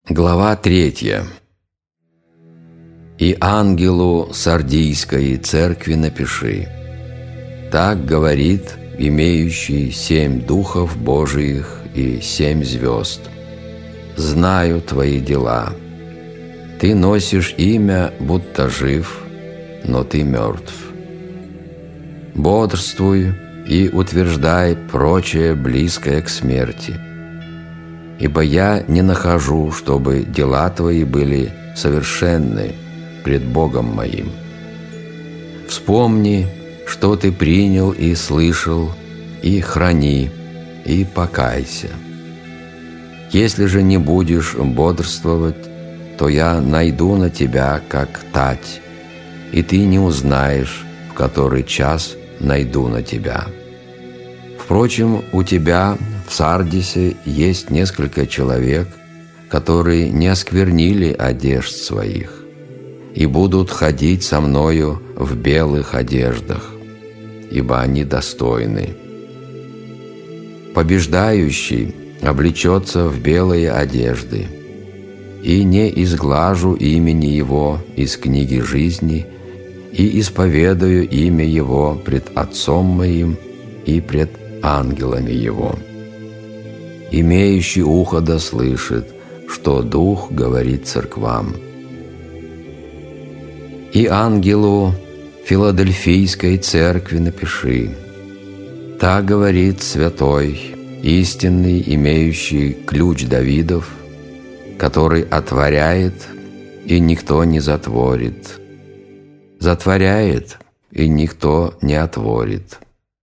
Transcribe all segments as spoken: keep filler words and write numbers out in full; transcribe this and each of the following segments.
Глава третья. «И ангелу Сардийской церкви напиши: так говорит имеющий семь духов Божиих и семь звезд. Знаю твои дела. Ты носишь имя, будто жив, но ты мертв. Бодрствуй и утверждай прочее, близкое к смерти. Ибо я не нахожу, чтобы дела твои были совершенны пред Богом моим. Вспомни, что ты принял и слышал, и храни, и покайся. Если же не будешь бодрствовать, то я найду на тебя, как тать, и ты не узнаешь, в который час найду на тебя. Впрочем, у тебя в Сардисе есть несколько человек, которые не осквернили одежд своих и будут ходить со мною в белых одеждах, ибо они достойны. Побеждающий облечется в белые одежды, и не изглажу имени его из книги жизни, и исповедаю имя его пред Отцом моим и пред ангелами его. Имеющий ухо да слышит, что Дух говорит церквам. И ангелу Филадельфийской церкви напиши: так говорит святой, истинный, имеющий ключ Давидов, который отворяет, и никто не затворит, затворяет, и никто не отворит.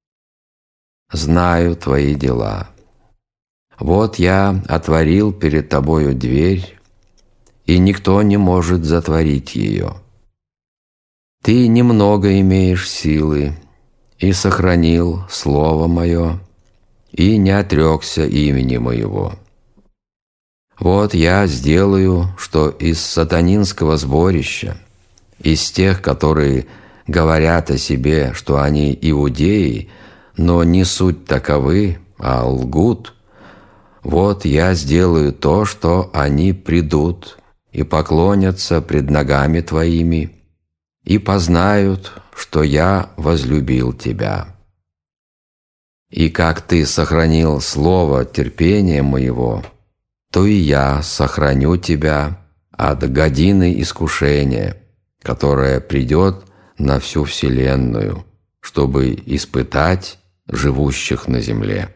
Знаю твои дела. Вот я отворил перед тобою дверь, и никто не может затворить ее. Ты немного имеешь силы, и сохранил слово мое, и не отрекся имени моего. Вот я сделаю, что из сатанинского сборища, из тех, которые говорят о себе, что они иудеи, но не суть таковы, а лгут, вот я сделаю то, что они придут и поклонятся пред ногами твоими, и познают, что я возлюбил тебя. И как ты сохранил слово терпения моего, то и я сохраню тебя от годины искушения, которая придет на всю вселенную, чтобы испытать живущих на земле.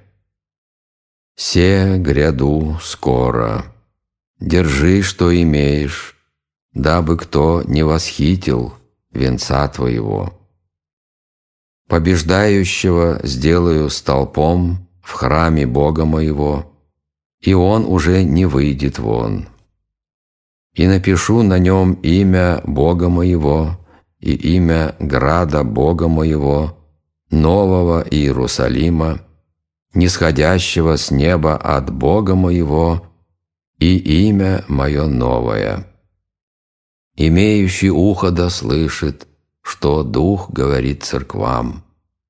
Се гряду скоро. Держи, что имеешь, дабы кто не восхитил венца твоего. Побеждающего сделаю столпом в храме Бога моего, и он уже не выйдет вон. И напишу на нем имя Бога моего и имя града Бога моего, нового Иерусалима, нисходящего с неба от Бога моего, и имя мое новое. Имеющий ухо да слышит, что Дух говорит церквам.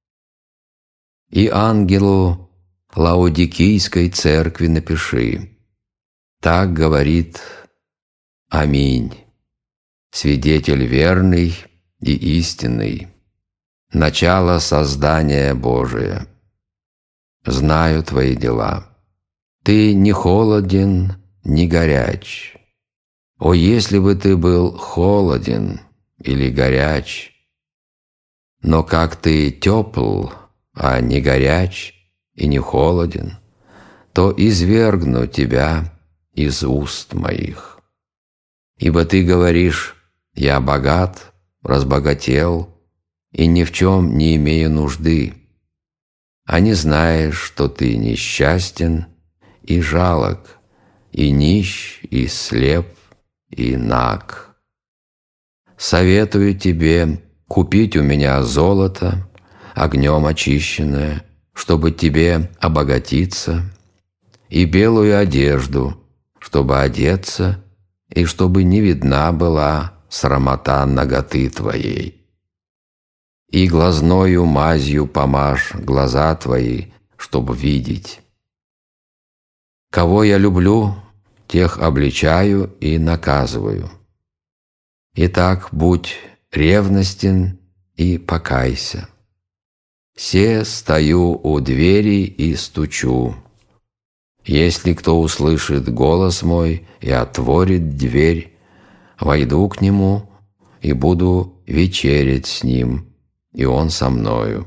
И ангелу Лаодикийской церкви напиши: так говорит Аминь, свидетель верный и истинный, начало создания Божия. Знаю твои дела. Ты не холоден, не горяч. О, если бы ты был холоден или горяч! Но как ты тепл, а не горяч и не холоден, то извергну тебя из уст моих. Ибо ты говоришь: я богат, разбогател, и ни в чем не имею нужды, а не знаешь, что ты несчастен и жалок, и нищ, и слеп, и наг. Советую тебе купить у меня золото, огнем очищенное, чтобы тебе обогатиться, и белую одежду, чтобы одеться, и чтобы не видна была срамота наготы твоей. И глазною мазью помажь глаза твои, чтобы видеть. Кого я люблю, тех обличаю и наказываю. Итак, будь ревностен и покайся. Се стою у двери и стучу. Если кто услышит голос мой и отворит дверь, войду к нему и буду вечерять с ним, и он со мною.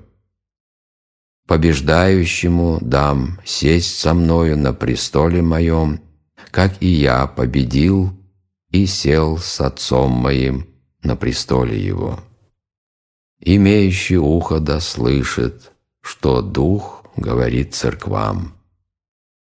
Побеждающему дам сесть со мною на престоле моем, как и я победил и сел с Отцом моим на престоле его. Имеющий ухо да слышит, что Дух говорит церквам.